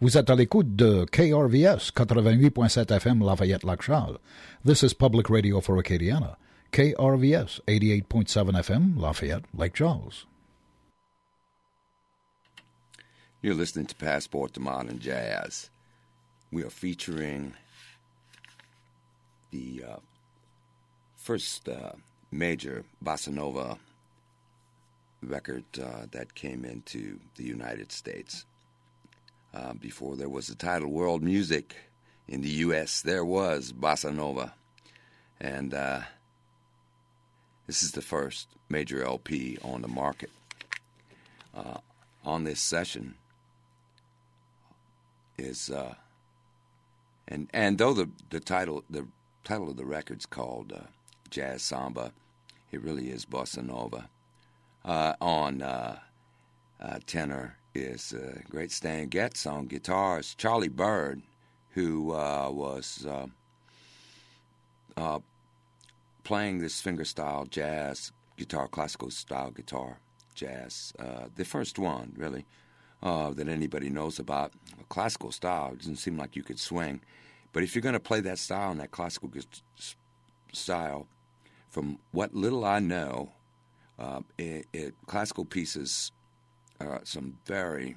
Vous êtes à l'écoute de KRVS 88.7 FM Lafayette-Lac-Charles. This is Public Radio for Acadiana. KRVS 88.7 FM Lafayette, Lake Charles. You're listening to Passport to Modern Jazz. We are featuring the first major bossa nova record that came into the United States. Before there was the title World Music in the U.S., there was bossa nova. And this is the first major LP on the market. On this session is, and though the title of the record's called Jazz Samba, it really is bossa nova. On tenor is great Stan Getz. On guitars, Charlie Byrd, who was playing this fingerstyle jazz guitar, classical style guitar jazz, the first one really that anybody knows about. A classical style, it doesn't seem like you could swing, but if you're going to play that style and that classical style, from what little I know, classical pieces are some very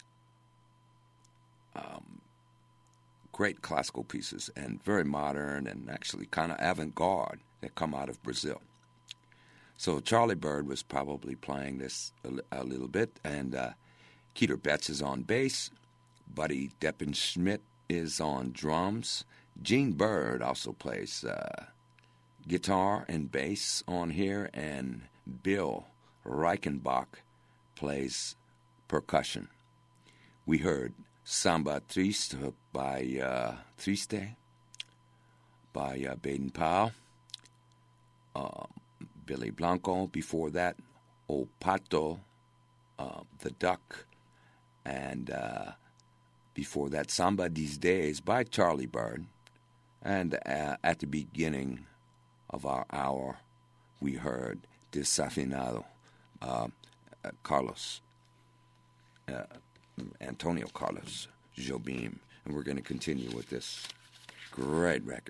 great classical pieces, and very modern and actually kind of avant-garde that come out of Brazil. So Charlie Byrd was probably playing this a little bit, and Keter Betts is on bass, Buddy Deppenschmidt is on drums, Gene Bird also plays guitar and bass on here, and Bill Reichenbach plays percussion. We heard Samba Triste by Baden Powell, Billy Blanco. Before that, O Pato, the Duck, and before that, Samba These Days by Charlie Byrd. And at the beginning of our hour, we heard Desafinado, Antonio Carlos Jobim. And we're going to continue with this great record.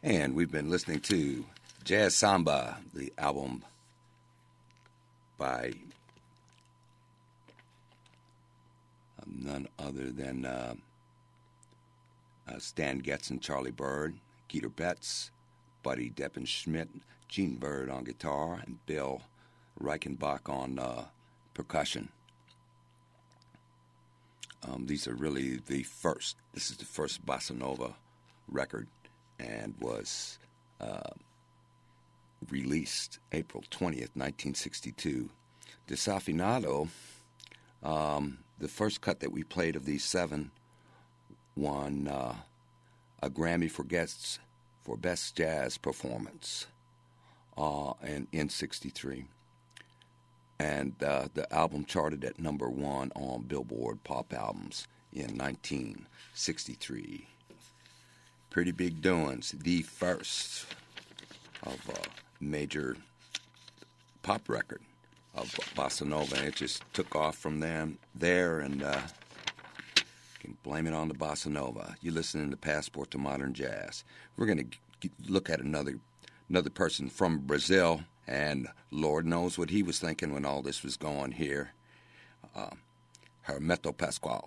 And we've been listening to Jazz Samba, the album by none other than Stan Getz and Charlie Byrd, Keeter Betts, Buddy Deppenschmidt, Gene Byrd on guitar, and Bill Reichenbach on percussion. These are really the first. This is the first bossa nova record, and was released April 20th, 1962. Desafinado, the first cut that we played of these seven, won a Grammy for Best Jazz Performance in 63. And the album charted at number one on Billboard Pop Albums in 1963. Pretty big doings. The first of a major pop record of bossa nova, and it just took off from there, and you can blame it on the bossa nova. You're listening to Passport to Modern Jazz. We're going to look at another person from Brazil, and Lord knows what he was thinking when all this was going here. Hermeto Pascoal.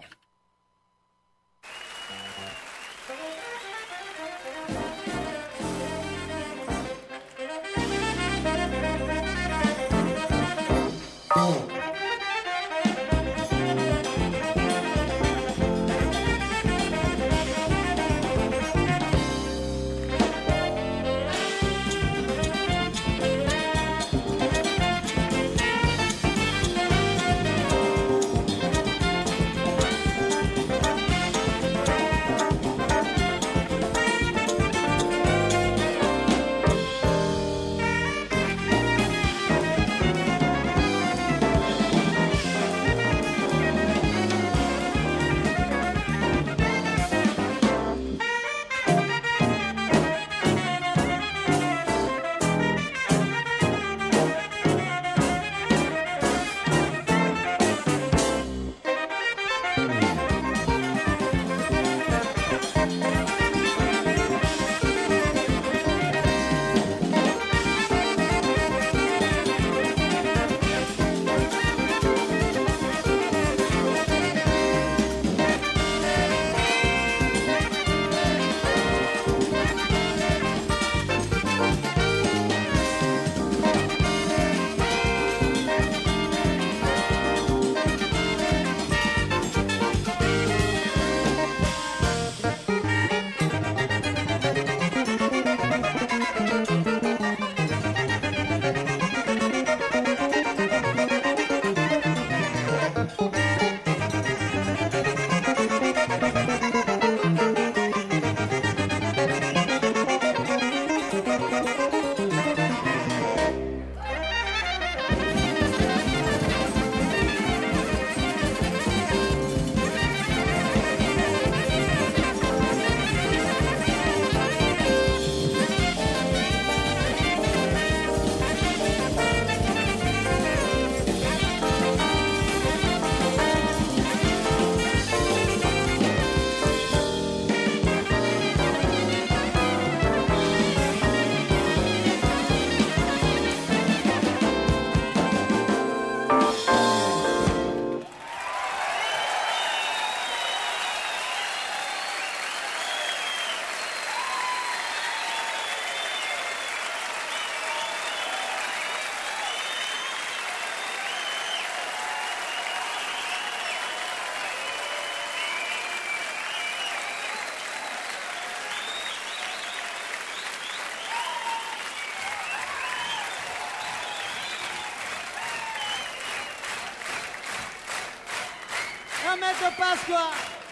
Hermeto Pascoal.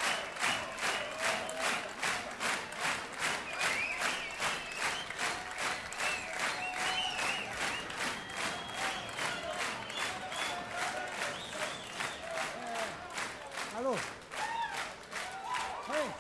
Hallo. Hey.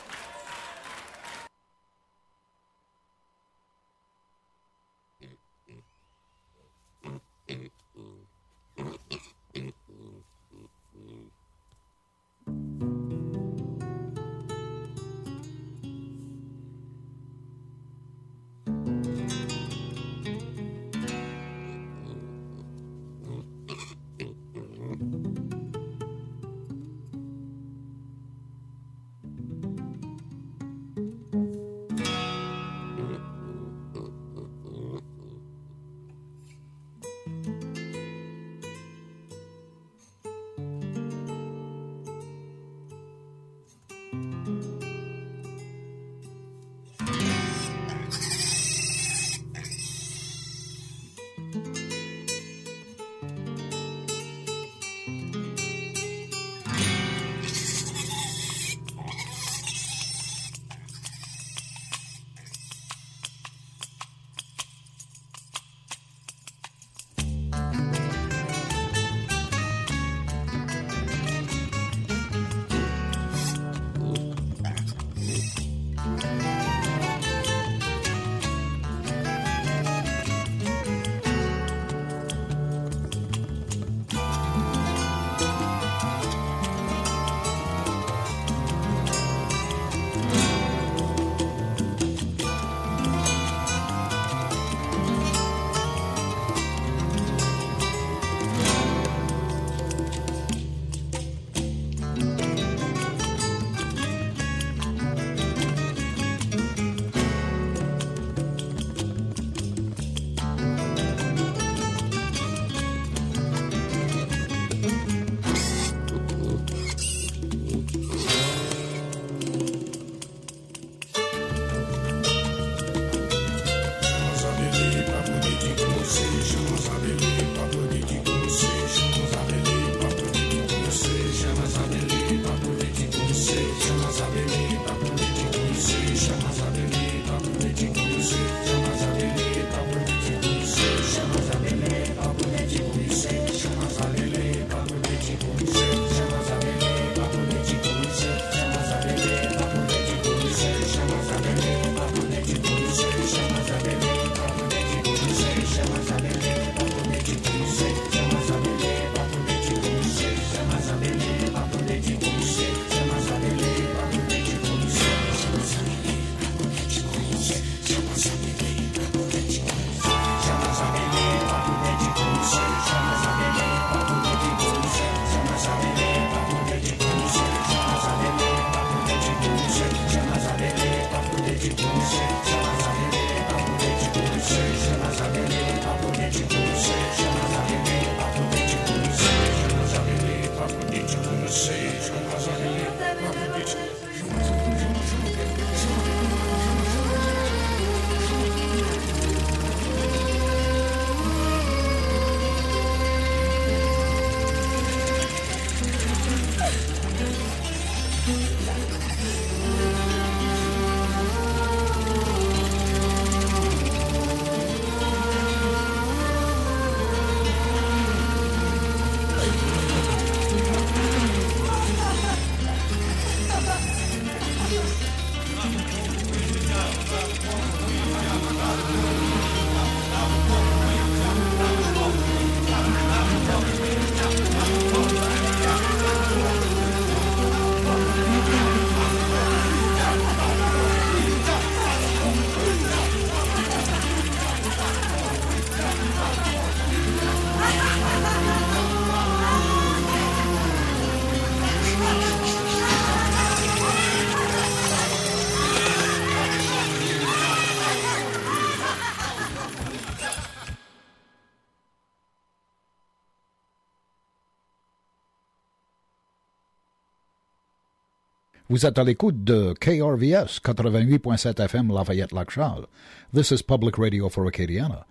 Vous êtes à l'écoute de KRVS 88.7 FM Lafayette-Lac-Charles. This is Public Radio for Acadiana.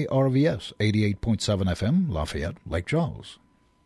KRVS 88.7 FM Lafayette, Lake Charles.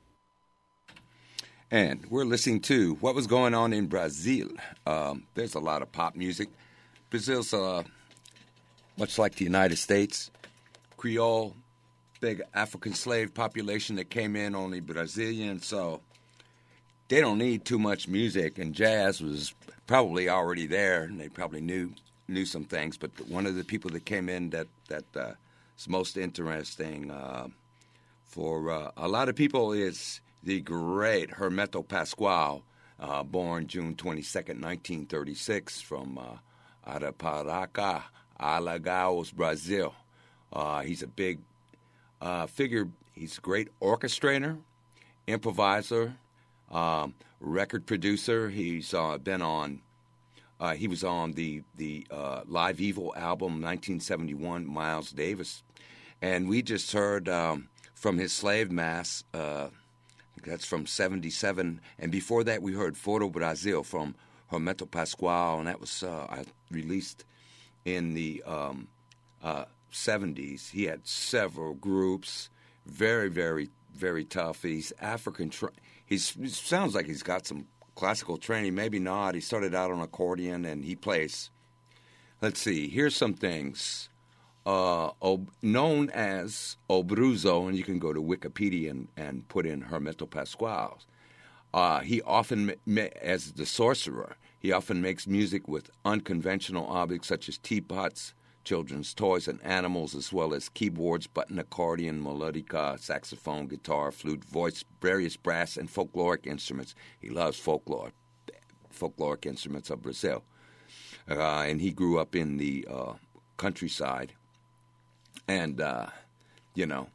And we're listening to what was going on in Brazil. There's a lot of pop music. Brazil's much like the United States, Creole, big African slave population that came in, only Brazilian, so they don't need too much music, and jazz was probably already there, and they probably knew some things. But one of the people that came in that is most interesting for a lot of people is the great Hermeto Pascoal, born June 22nd, 1936, from Arapiraca, Alagoas, Brazil. He's a big figure. He's a great orchestrator, improviser, record producer. He's been on. He was on the Live Evil album, 1971, Miles Davis, and we just heard from his Slave Mass. That's from '77, and before that we heard Foro Brasil from Hermeto Pascoal, and that was released in the 70s, he had several groups, very, very, very tough. He's African. He sounds like he's got some classical training, maybe not. He started out on accordion, and he plays. Let's see. Here's some things. Known as Obruzo, and you can go to Wikipedia and put in Hermeto Pascual. He often, as the sorcerer, he often makes music with unconventional objects such as teapots, children's toys, and animals, as well as keyboards, button accordion, melodica, saxophone, guitar, flute, voice, various brass, and folkloric instruments. He loves folkloric instruments of Brazil. And he grew up in the countryside. And, he can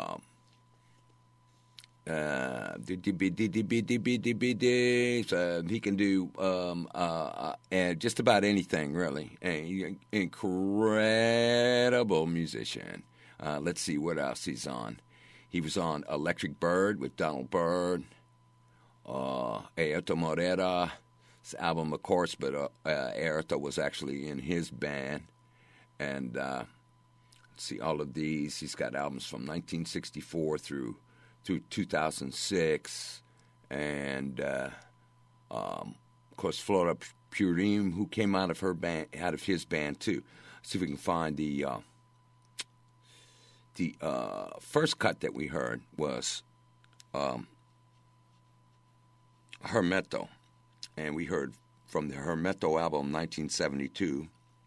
do just about anything, really. Incredible musician. Let's see what else he's on. He was on Electric Bird with Donald Byrd, Airto Moreira's album, of course, but Airto was actually in his band. And let's see, all of these. He's got albums from 1964 through 2006, and of course Flora Purim, who came out of his band too. Let's see if we can find the first cut that we heard was Hermeto, and we heard from the Hermeto album 1972,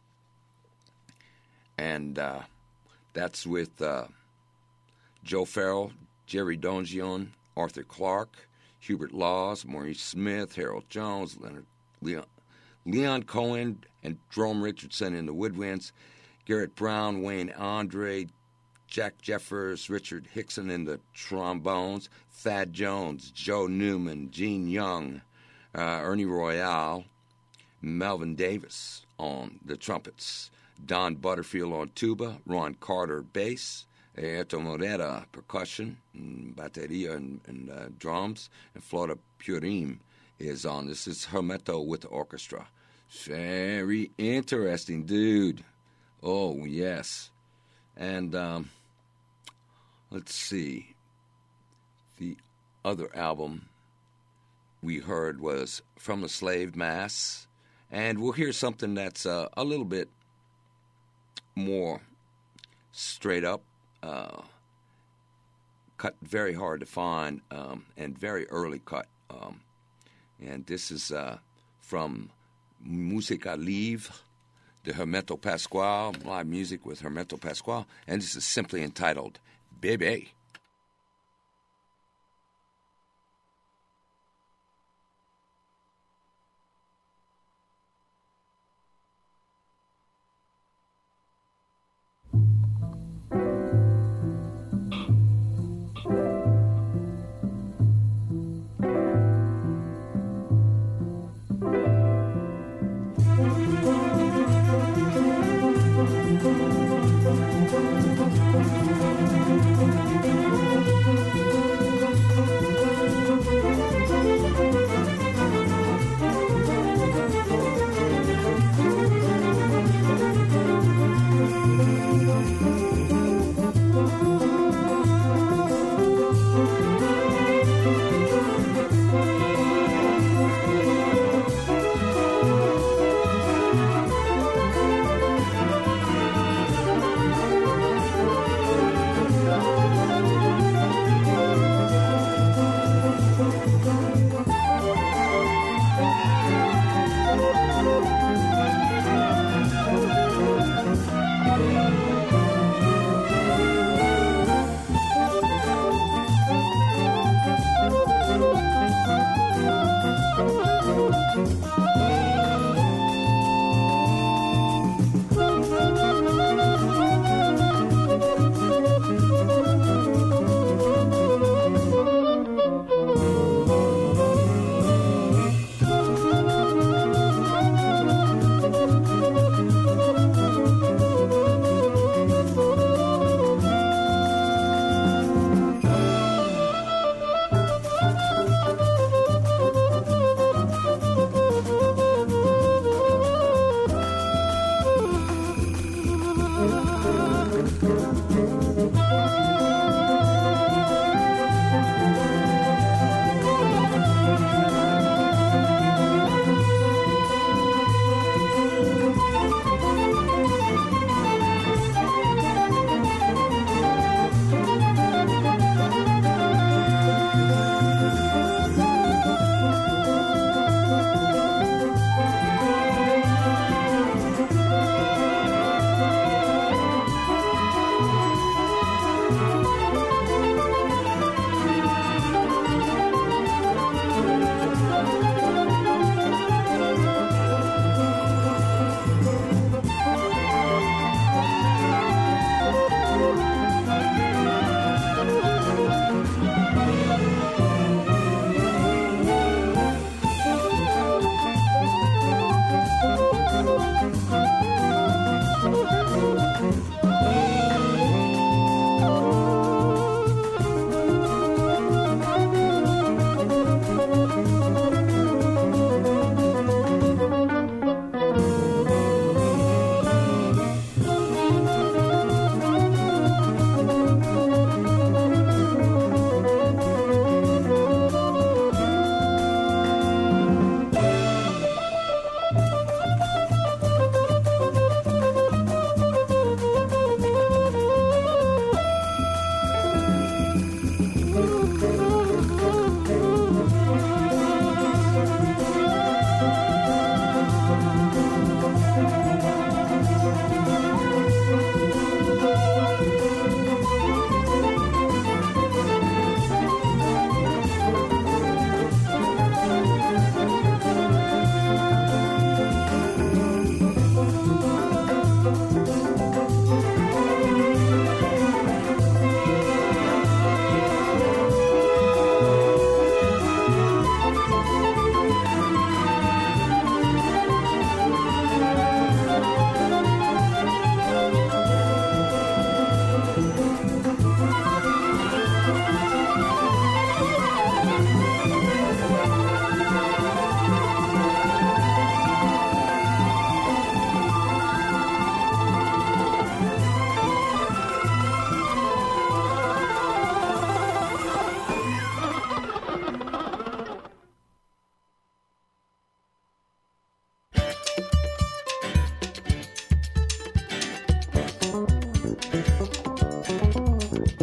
and that's with Joe Farrell, Jerry Dongion, Arthur Clarke, Hubert Laws, Maurice Smith, Harold Jones, Leon Cohen, and Jerome Richardson in the woodwinds, Garrett Brown, Wayne Andre, Jack Jeffers, Richard Hickson in the trombones, Thad Jones, Joe Newman, Gene Young, Ernie Royale, Melvin Davis on the trumpets, Don Butterfield on tuba, Ron Carter bass, Airto Moreira percussion, bateria, and drums, and Flora Purim is on. This is Hermeto with the orchestra. Very interesting, dude. Oh, yes. And let's see. The other album we heard was From the Slave Mass, and we'll hear something that's a little bit more straight up. Cut very hard to find, and very early cut. And this is from Musica Live, the Hermeto Pascual, live music with Hermeto Pascual, and this is simply entitled Bebe.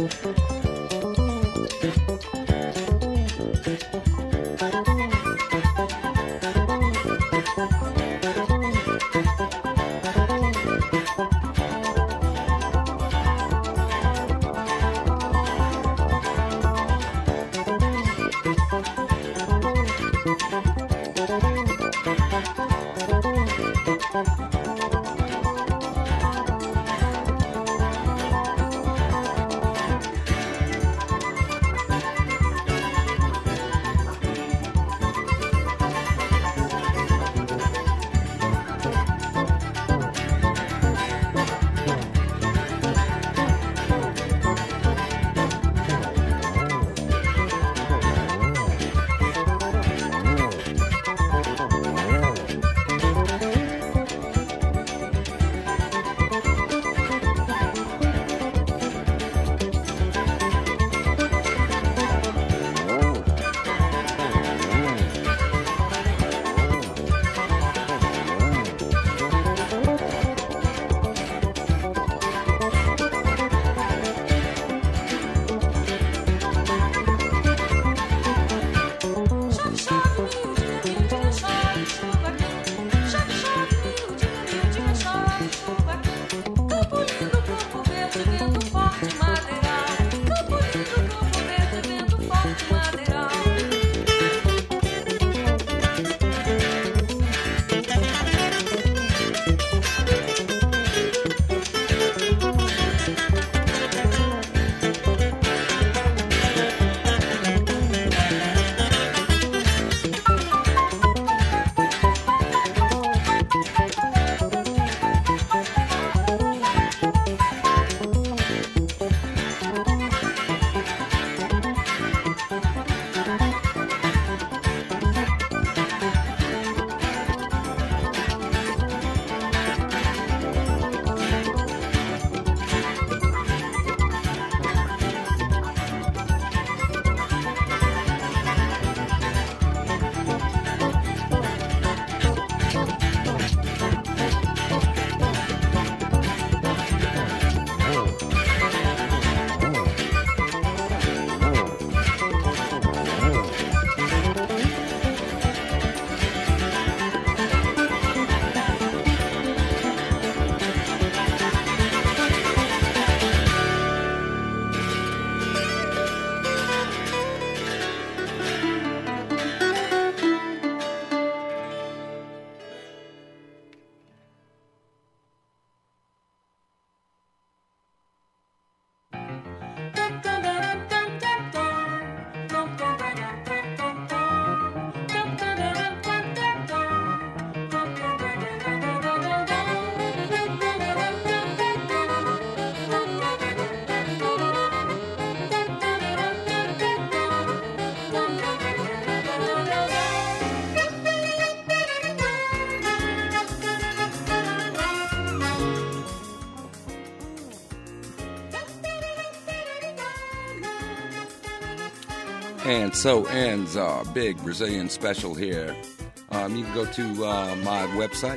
And so ends our big Brazilian special here. You can go to my website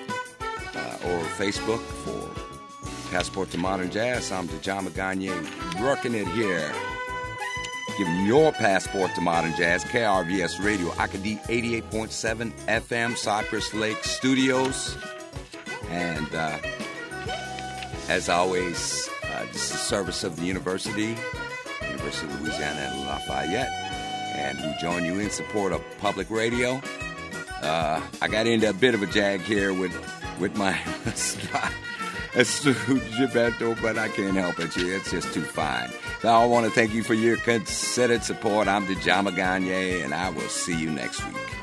or Facebook for Passport to Modern Jazz. I'm Djamma Ganye, working it here. Giving you your passport to modern jazz. KRVS Radio, Acadie 88.7 FM, Cypress Lake Studios. And as always, this is a service of the University of Louisiana at Lafayette, and we join you in support of public radio. I got into a bit of a jag here with my Gilberto, but I can't help it. It's just too fine. So I want to thank you for your considered support. I'm Djamma Ganye, and I will see you next week.